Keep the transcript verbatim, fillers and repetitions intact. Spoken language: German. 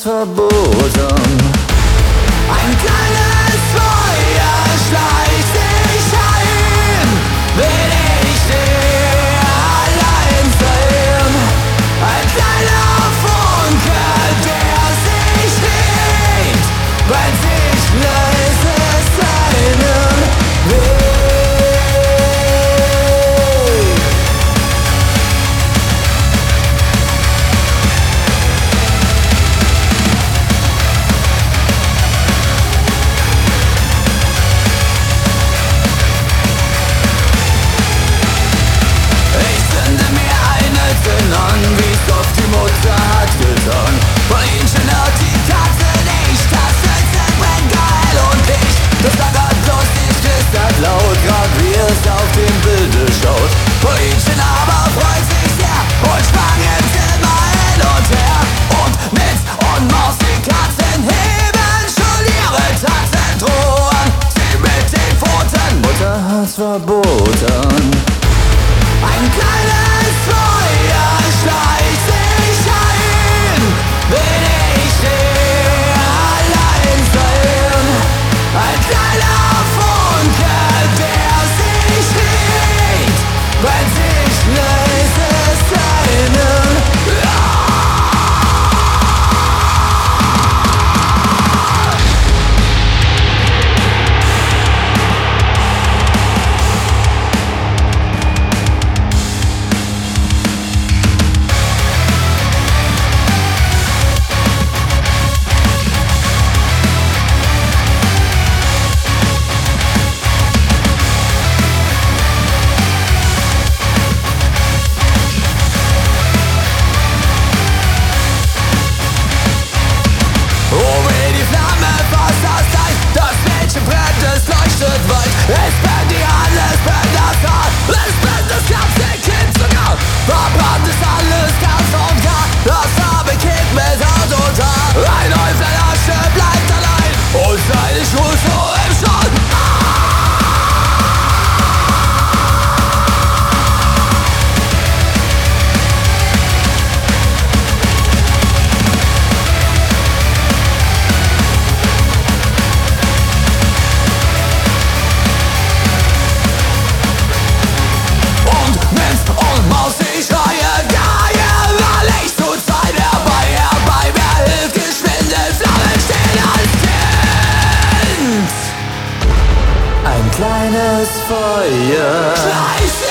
ist verboten. Ein kleines Feuer schleicht sich ein, will ich dich allein sehen. Ein kleiner Funke, der sich regt, brennt sich leise seinen Weg. An, wie's oft die Mutter hat getan. Von ihnen hört die Katze nicht. Das Hölzchen brennt geil und dicht. Das lagert lustig, knistert laut, grad wie es auf dem Bilde schaut. Poinchen aber freut sich sehr und sprang im Zimmer hin und her. Und Mitz und Maus, die Katzen heben schon ihre Tatzendrohen. Sie mit den Pfoten, Mutter hat's verboten. Ein kleines Feuer schleicht sich ein, will ich dich allein sehen. Ein kleiner Funke, der sich regt, brennt sich leise seinen. Es brennt die Hand, es brennt das Haar, es brennt das ganze Kind sogar. Verbrannt ist alles ganz und gar, das arme Kind mit Haut und Haar. Ein Häuflein Asche bleibt allein und seine Schuhe so im Schatten. Ich schreie Geige, weil ich zu zweit herbei, herbei. Wer hilft, geschwinde Flammen stehen als Kind. Ein kleines Feuer schleicht